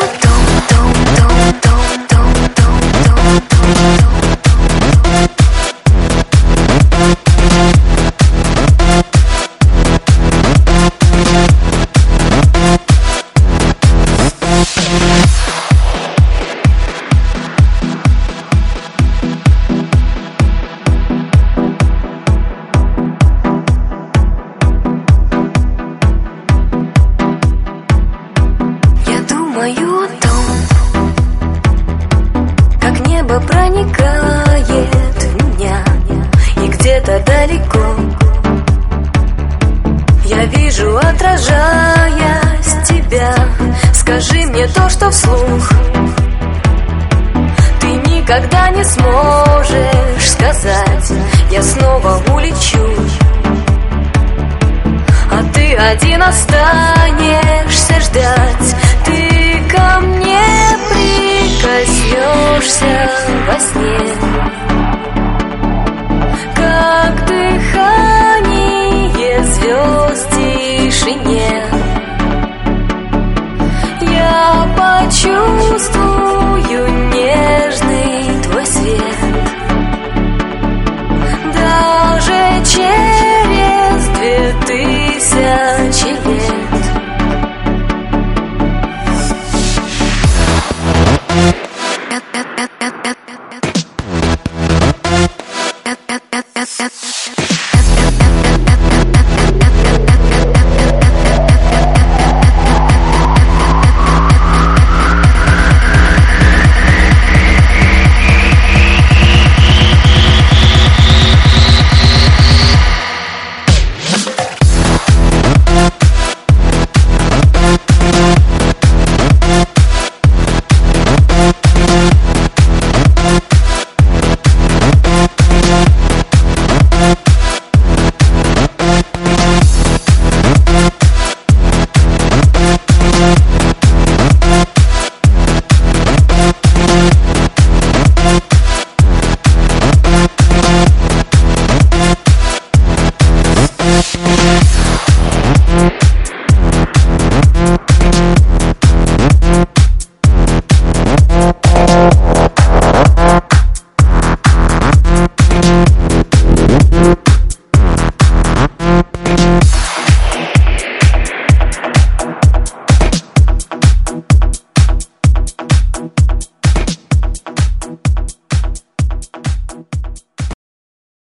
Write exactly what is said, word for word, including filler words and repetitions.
Думаю о том, как небо проникает в меня, и где-то далеко я вижу, отражаясь тебя. Скажи мне то, что вслух ты никогда не сможешь сказать. Я снова улечу, а ты один останешься ждать. Ты ко мне прикоснешься во сне, как дыхание звезд в тишине. Я почувствую